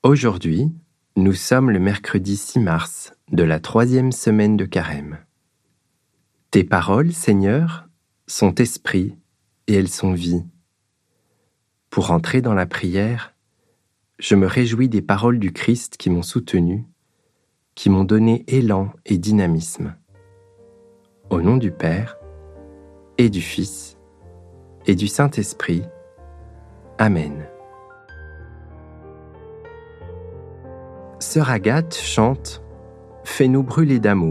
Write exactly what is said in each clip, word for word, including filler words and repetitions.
Aujourd'hui, nous sommes le mercredi six mars de la troisième semaine de Carême. Tes paroles, Seigneur, sont esprit et elles sont vie. Pour entrer dans la prière, je me réjouis des paroles du Christ qui m'ont soutenu, qui m'ont donné élan et dynamisme. Au nom du Père, et du Fils, et du Saint-Esprit. Amen. Sœur Agathe chante « Fais-nous brûler d'amour ».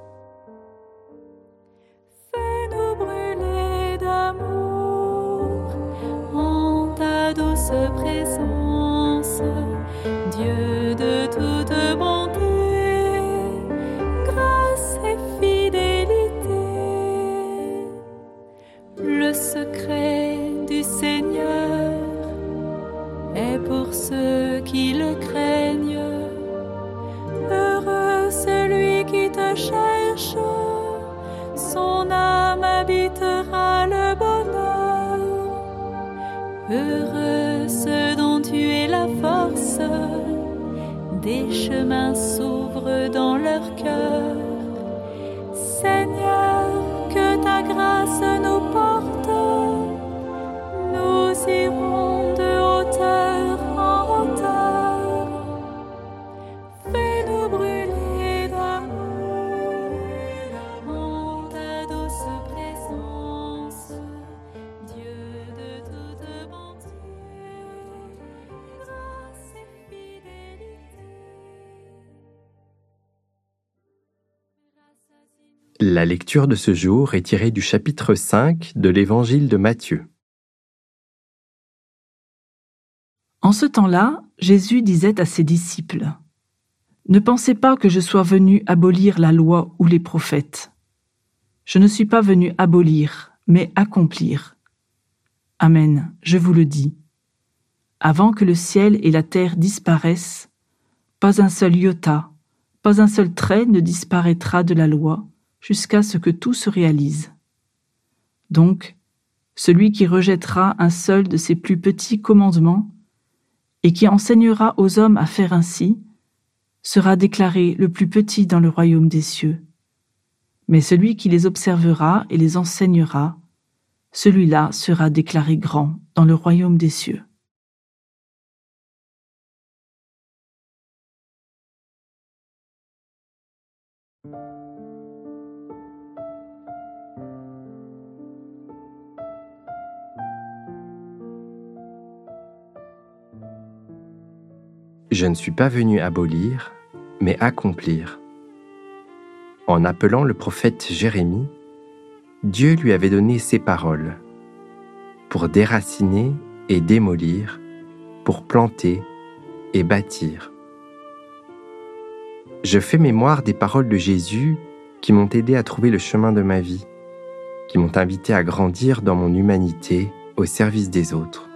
Fais-nous brûler d'amour en ta douce présence, Dieu de toute bonté, grâce et fidélité. Le secret du Seigneur est pour ceux qui le craignent. Heureux celui qui te cherche, son âme habitera le bonheur. Heureux ceux dont tu es la force, des chemins s'ouvrent dans leur cœur. Seigneur, que ta grâce nous porte, nous irons de hauteur en hauteur. Fais-nous brûler d'amour en ta douce présence, Dieu de toute bonté, grâce et fidélité. La lecture de ce jour est tirée du chapitre cinq de l'Évangile de Matthieu. En ce temps-là, Jésus disait à ses disciples : « Ne pensez pas que je sois venu abolir la loi ou les prophètes. Je ne suis pas venu abolir, mais accomplir. Amen, je vous le dis. Avant que le ciel et la terre disparaissent, pas un seul iota, pas un seul trait ne disparaîtra de la loi, jusqu'à ce que tout se réalise. Donc, celui qui rejettera un seul de ces plus petits commandements et qui enseignera aux hommes à faire ainsi, sera déclaré le plus petit dans le royaume des cieux. Mais celui qui les observera et les enseignera, celui-là sera déclaré grand dans le royaume des cieux. » Je ne suis pas venu abolir, mais accomplir. En appelant le prophète Jérémie, Dieu lui avait donné ces paroles pour déraciner et démolir, pour planter et bâtir. Je fais mémoire des paroles de Jésus qui m'ont aidé à trouver le chemin de ma vie, qui m'ont invité à grandir dans mon humanité au service des autres.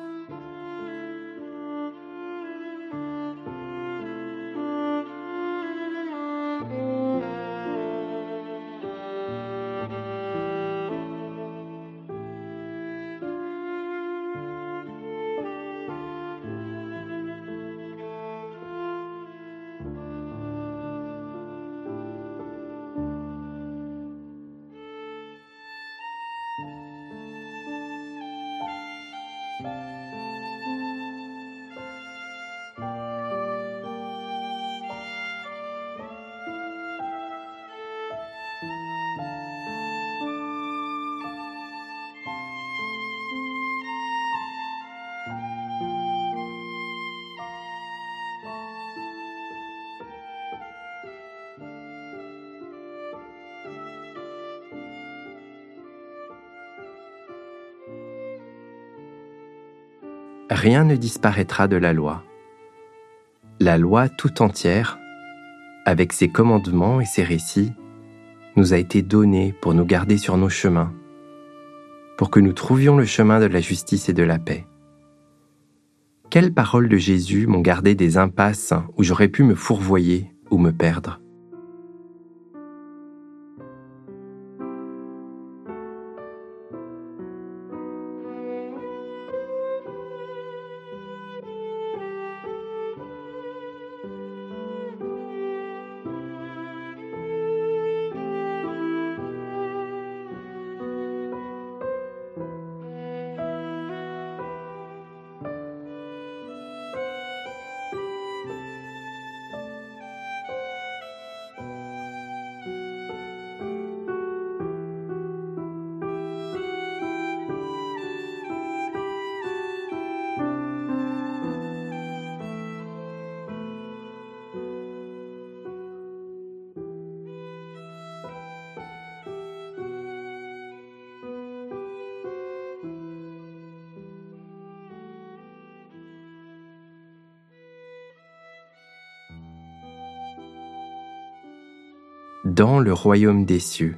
Rien ne disparaîtra de la loi. La loi tout entière, avec ses commandements et ses récits, nous a été donnée pour nous garder sur nos chemins, pour que nous trouvions le chemin de la justice et de la paix. Quelles paroles de Jésus m'ont gardé des impasses où j'aurais pu me fourvoyer ou me perdre ? dans le royaume des cieux.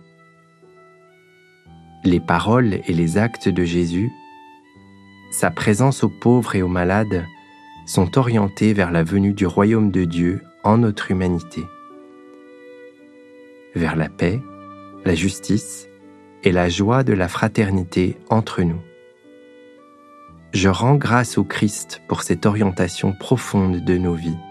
Les paroles et les actes de Jésus, sa présence aux pauvres et aux malades, sont orientés vers la venue du royaume de Dieu en notre humanité, vers la paix, la justice et la joie de la fraternité entre nous. Je rends grâce au Christ pour cette orientation profonde de nos vies.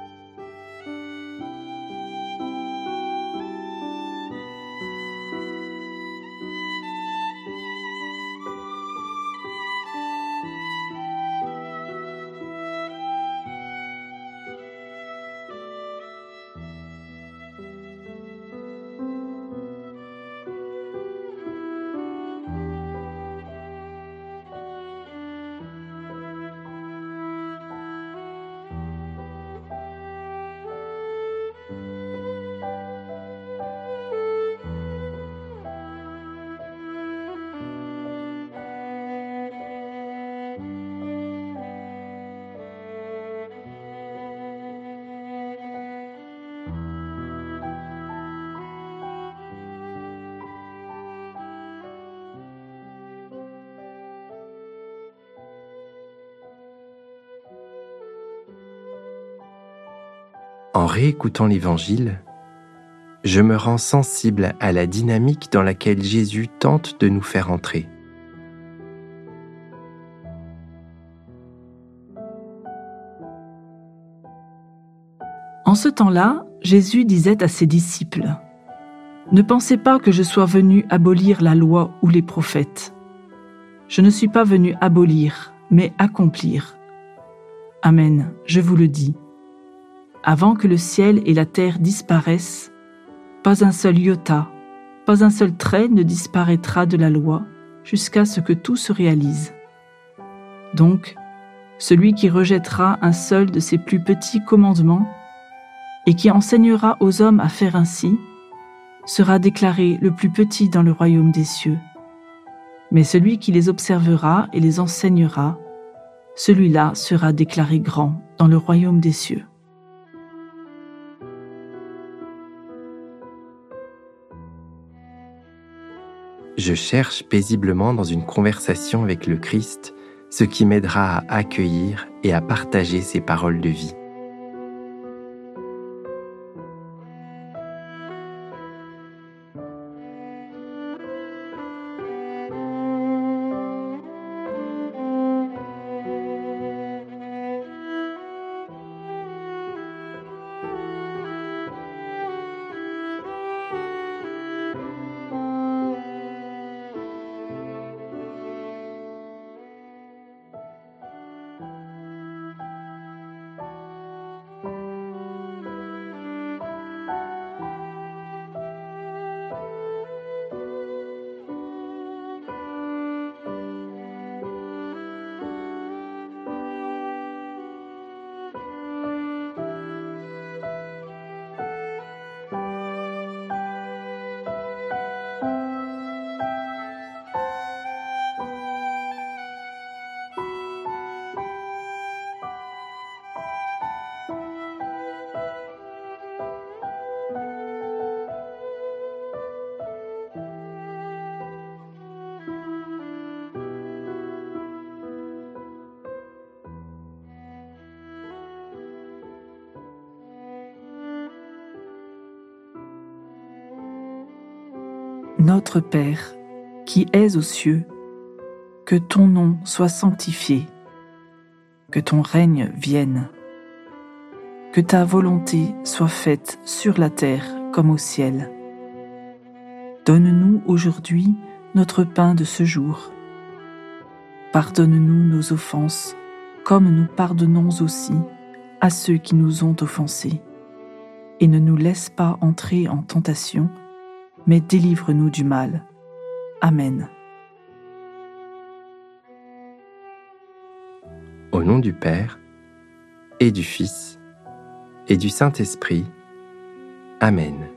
En réécoutant l'Évangile, je me rends sensible à la dynamique dans laquelle Jésus tente de nous faire entrer. En ce temps-là, Jésus disait à ses disciples : « Ne pensez pas que je sois venu abolir la loi ou les prophètes. Je ne suis pas venu abolir, mais accomplir. Amen, je vous le dis. Avant que le ciel et la terre disparaissent, pas un seul iota, pas un seul trait ne disparaîtra de la loi jusqu'à ce que tout se réalise. Donc, celui qui rejettera un seul de ces plus petits commandements et qui enseignera aux hommes à faire ainsi, sera déclaré le plus petit dans le royaume des cieux. Mais celui qui les observera et les enseignera, celui-là sera déclaré grand dans le royaume des cieux. » Je cherche paisiblement dans une conversation avec le Christ ce qui m'aidera à accueillir et à partager ses paroles de vie. Notre Père, qui es aux cieux, que ton nom soit sanctifié, que ton règne vienne, que ta volonté soit faite sur la terre comme au ciel. Donne-nous aujourd'hui notre pain de ce jour. Pardonne-nous nos offenses, comme nous pardonnons aussi à ceux qui nous ont offensés. Et ne nous laisse pas entrer en tentation, mais délivre-nous du mal. Amen. Au nom du Père, et du Fils, et du Saint-Esprit. Amen.